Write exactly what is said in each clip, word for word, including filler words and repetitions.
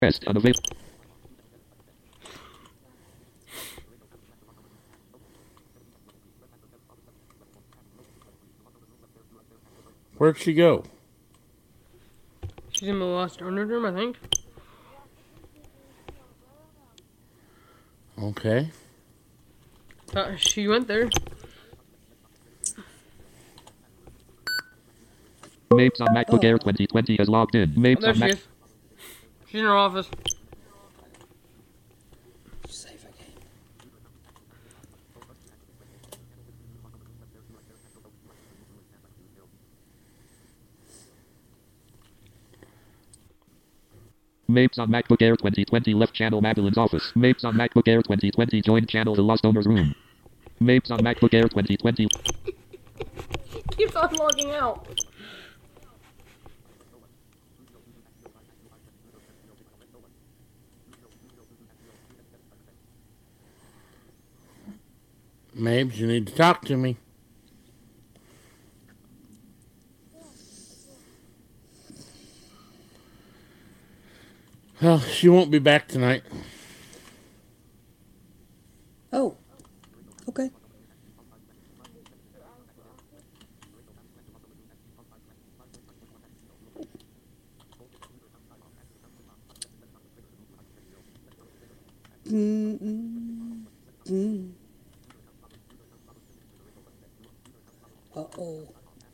Rest unavailable. Where'd she go? She's in the lost owner room, I think. Okay. Uh, she went there. Mapes on MacBook Oh. Air twenty twenty has logged in. Oh, Mapes there on she Mac. is. She's in her office. Save again. Mapes on MacBook Air twenty twenty left channel Madeline's office. Mapes on MacBook Air twenty twenty joined channel The Lost Owner's Room. Mapes on MacBook Air twenty twenty. Keeps on logging out. Mabes, you need to talk to me. Well, she won't be back tonight. Oh. Okay. Mm mm mm. Uh oh.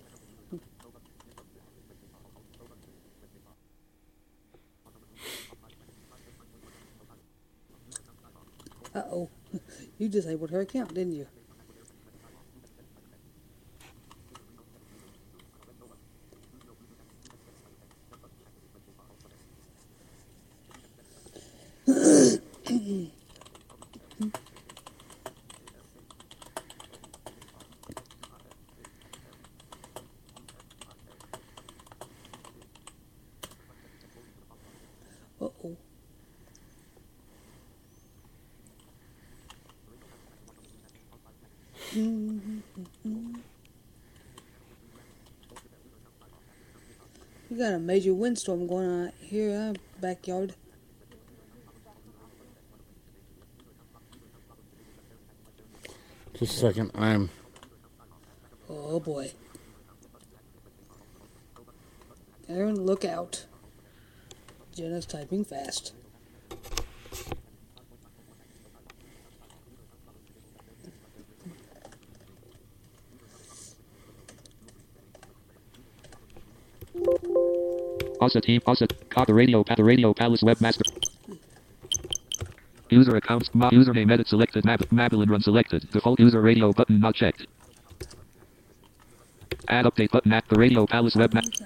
Uh oh. You disabled her account, didn't you? Uh oh. We got a major windstorm going on here in our backyard. Just a second. I'm. Oh boy. Aaron, look out. Jenna's typing fast. Asa team. Asa. Caught the radio. The radio palace webmaster. User accounts. Ma- username edit selected. Mab- Madeline run selected. Default user radio button not checked. Add update button at the radio palace webmaster.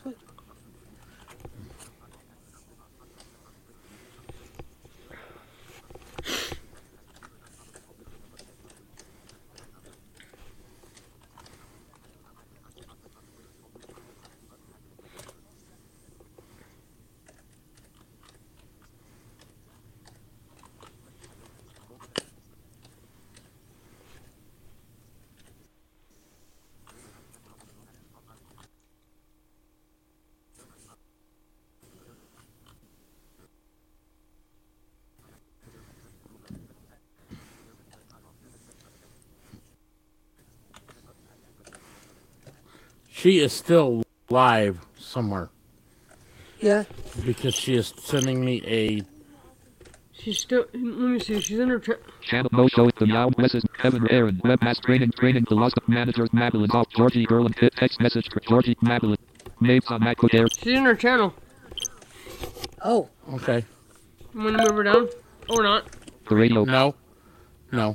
She is still live somewhere. Yeah. Because she is sending me a. She's still. Let me see. She's in her. Tra- Channel no show. The Yow Wes's Kevin Aaron webmaster training training the lost managers Madeline's off Georgie Gerland hit text message for Georgie Madeline. Mapes on MacBook Air. She's in her channel. Oh. Okay. I'm gonna move her down. Or not. The radio. No. No.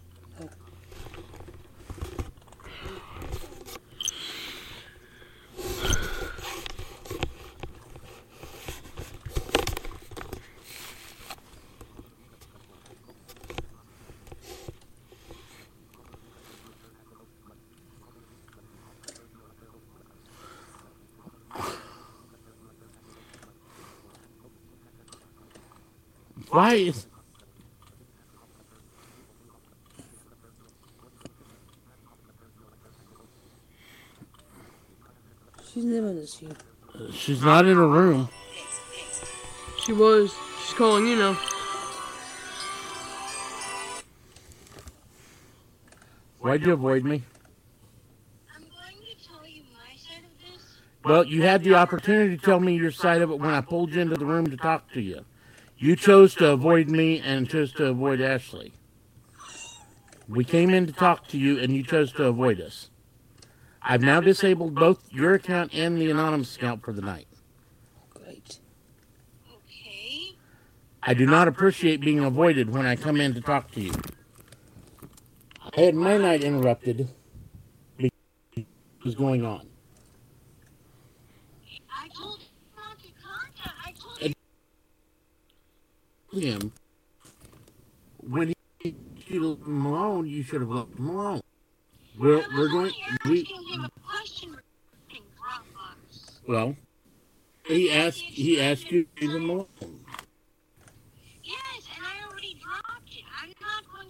Why is... She's never this you. She's not in her room. She was. She's calling you now. Why'd you avoid me? I'm going to tell you my side of this. Well, you had the opportunity to tell me your side of it when I pulled you into the room to talk to you. You chose to avoid me and chose to avoid Ashley. We came in to talk to you and you chose to avoid us. I've now disabled both your account and the anonymous account for the night. Great. Okay. I do not appreciate being avoided when I come in to talk to you. I had my night interrupted because what was going on. I told you not to contact. I told you. Him, when he should have left him alone, you should have left him alone. We're, we're going, we, asking him a question in Dropbox. well, he asked, he asked you to leave him alone. Yes, and I already dropped it. I'm not going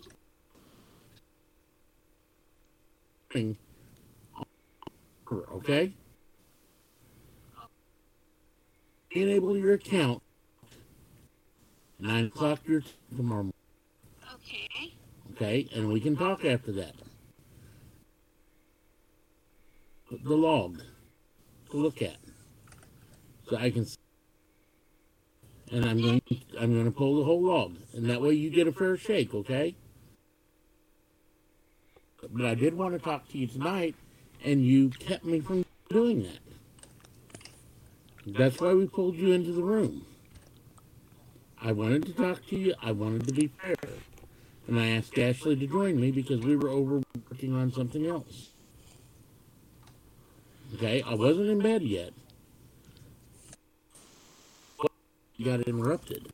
to. Okay? Enable your account. Nine o'clock your t- tomorrow morning. Okay. Okay? And we can talk after that. The log to look at. So I can see. And I'm going I'm going to pull the whole log. And that way you get a fair shake, okay? But I did want to talk to you tonight, and you kept me from doing that. That's why we pulled you into the room. I wanted to talk to you. I wanted to be fair. And I asked Ashley to join me because we were over working on something else. Okay, I wasn't in bed yet. You got interrupted.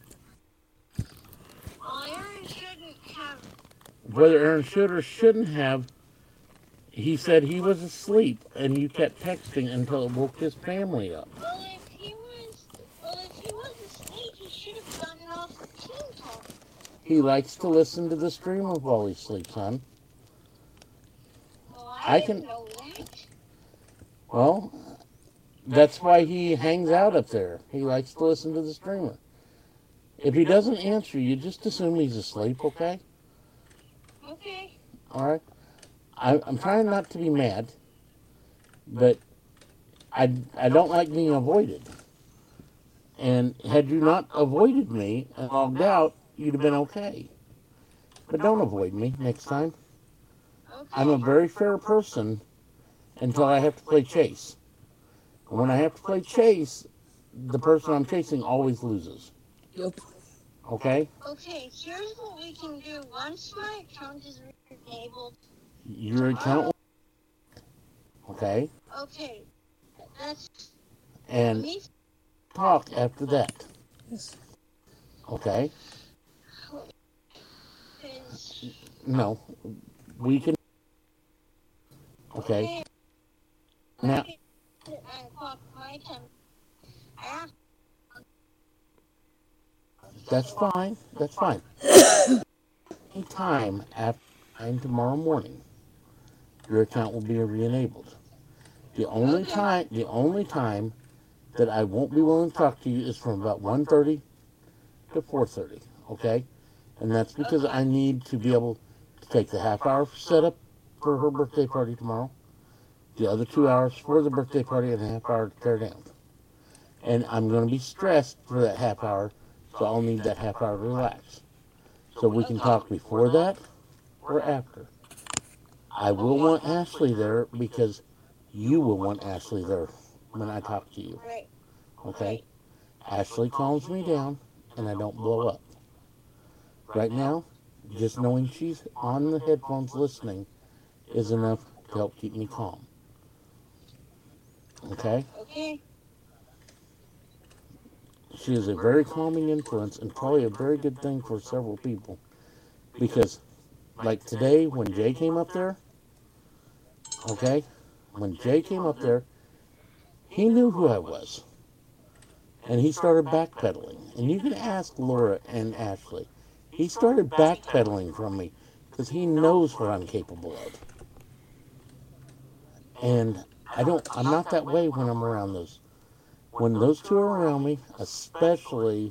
Well, Aaron shouldn't have. Whether Aaron should or shouldn't have, he said he was asleep, and you kept texting until it woke his family up. Well, if he was, well, if he was asleep, he should have gotten off the team talk. He likes to listen to the stream while he sleeps, hon. Well, I, I didn't can- know that. Well, that's why he hangs out up there. He likes to listen to the streamer. If he doesn't answer you, just assume he's asleep, okay? Okay. All right? I, I'm trying not to be mad, but I, I don't like being avoided. And had you not avoided me and logged out, you'd have been okay. But don't avoid me next time. Okay. I'm a very fair person until I have to play chase. And when I have to play chase, the person I'm chasing always loses. Yep. Okay? Okay, here's what we can do. Once my account is enabled. Your account. Okay? Okay. That's And me. talk after that. Yes. Okay? Because No. We can. Okay? Now, nine o'clock my time. I have that's fine. That's fine. Any time after nine tomorrow morning, your account will be re-enabled. The only Okay. time, the only time that I won't be willing to talk to you is from about one thirty to four thirty, okay? And that's because I need to be able to take the half hour setup for her birthday party tomorrow, the other two hours for the birthday party, and a half hour to tear down. And I'm going to be stressed for that half hour, so I'll need that half hour to relax. So we can talk before that or after. I will want Ashley there because you will want Ashley there when I talk to you, right. okay? Ashley calms me down and I don't blow up. Right now, just knowing she's on the headphones listening is enough to help keep me calm. Okay? Okay. She is a very calming influence and probably a very good thing for several people. Because, like today, when Jay came up there, okay? When Jay came up there, he knew who I was. And he started backpedaling. And you can ask Laura and Ashley. He started backpedaling from me because he knows what I'm capable of. And I don't, I'm not that way when I'm around those, when those two are around me, especially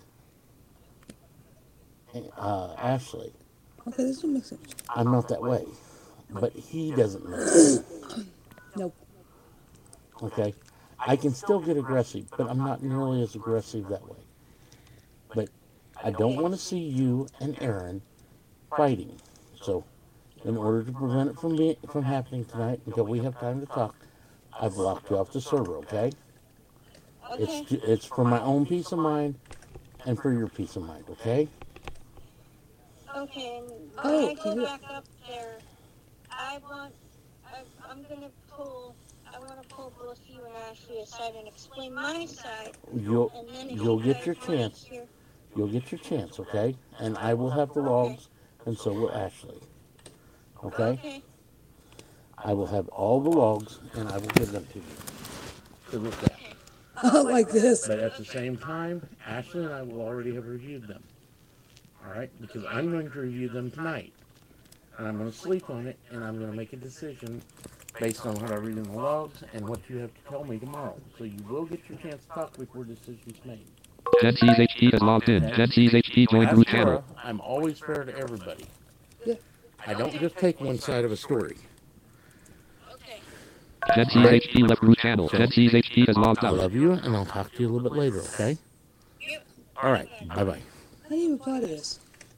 uh, Ashley, Okay, this one makes sense. I'm not that way. But he doesn't know that. Nope. Okay? I can still get aggressive, but I'm not nearly as aggressive that way. But I don't want to see you and Aaron fighting. So, in order to prevent it from being, from happening tonight until we have time to talk, I've locked you off the server, okay? Okay. It's it's for my own peace of mind and for your peace of mind, okay? Okay, and when Oh, I go okay. back up there, I want, I, I'm gonna pull, I want to pull both you and Ashley aside and explain my side, You'll and then if you'll you get your guys wanna chance. hear- You'll get your chance, okay? And I will have the logs, and so will Ashley. Okay? Okay. I will have all the logs, and I will give them to you to look at. I like this. But at the same time, Ashley and I will already have reviewed them. All right? Because I'm going to review them tonight. And I'm going to sleep on it, and I'm going to make a decision based on what I read in the logs and what you have to tell me tomorrow. So you will get your chance to talk before decisions made. Gen C's H P has logged in. Gen C's H P joined As group Laura, channel. I'm always fair to everybody. Yeah. I don't just take one side of a story. Okay. Gen C's H P left group channel. Gen C's H P has logged I out. love you, and I'll talk to you a little bit later, okay? Yep. All right. Bye-bye. How do you reply to this?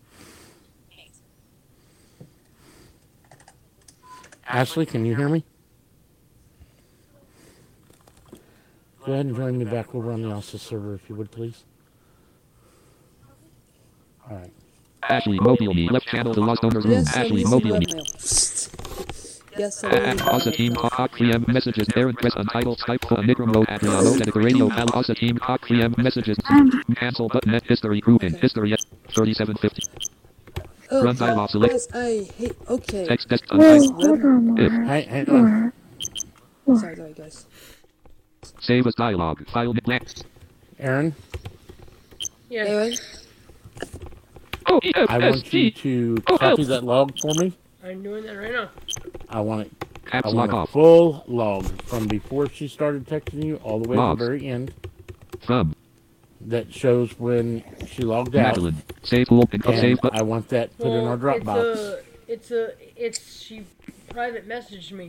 Ashley, can you hear me? Go ahead and join me back over on the Alsa server, if you would, please. All right. Ashley, mobile me. Left channel to Lost Owners Room. Yes, send Ashley, me some mobile me. webmail. Yes, send me Asa some team webmail. hot Clem messages Aaron press untitled Skype for Nickram mode at the radio pal Asa team hot Clem messages cancel button at history grouping history at thirty-seven fifty Oh, run dialogue select guys, I hate. Okay. text text Wait, untitled hold on, if Laura. Hey, hang on. Laura. Sorry, sorry, guys. save as dialogue file blank. Aaron, Yes. Aaron, O E F I S want you T to Oh, copy help. that log for me. I'm doing that right now. I want it. I caps want lock a off full log from before she started texting you all the way Logs. to the very end thumb that shows when she logged out. Madeline save pool and And save I but want that put in our Well, Dropbox. It's a, it's a, it's she private messaged me.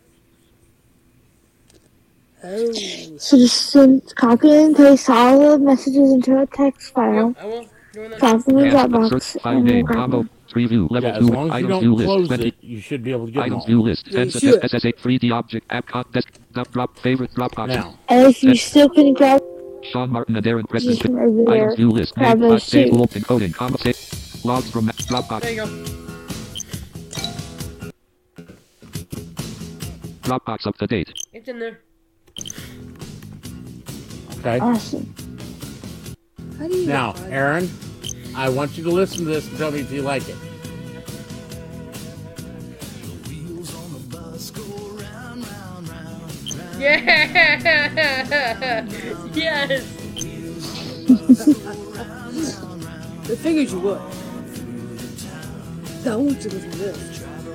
oh, So just send, copy and paste all the messages into a text file, Yep, I will. Doing that. drop them in yeah, Dropbox, search file and then name grab combo them. preview level Yeah, as two long as you items don't view list close twenty it, you should be able to get them items all. view list Yeah, you sense should. S S eight three D object app con desktop drop favorite Dropbox Now, And if you still can grab Sean Martin and Darren Preston just from over there, items view list grab name those save too. pool encoding combo save logs from Dropbox There you go. Dropbox up to date It's in there. okay. Awesome. how do you Now, reply? Aaron, I want you to listen to this and tell me if you like it. Yeah. Yes. I figured you would. Now, I want you to listen to this.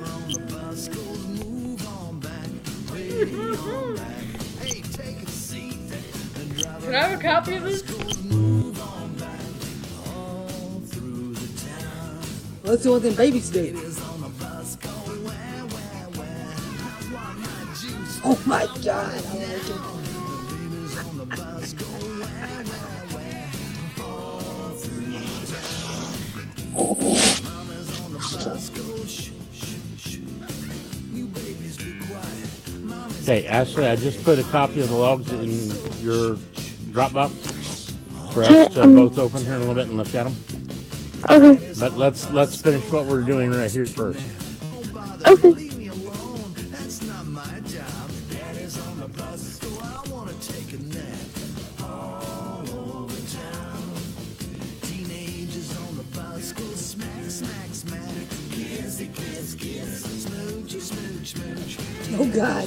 Can I have a copy of this? Well, that's the one thing babies do. Oh my god, I like it. Okay, Ashley, I just put a copy of the logs in your Dropbox for us to Um, both open here in a little bit and look at them. Okay, But let's let's finish what we're doing right here first. okay. Oh god.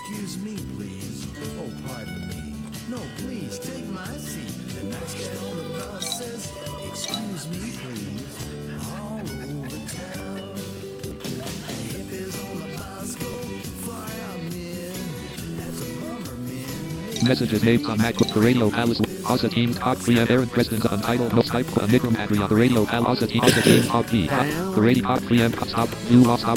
Excuse me, please. Oh, pardon me. No, please, take my seat. The nice guy on the bus says, excuse me, please. All over town. The hippies on the bus go firemen. That's a bummer, man. Messages names on MacBook. The Radio Palace. Asa Teams Talk Preamp. Aaron Preston's Untitled No Skype. Nikram Adria. The Radio Pal. Asa Teams. Asa Teams Talk P. The Radio Talk Preamp. Stop. Blue Off Stop.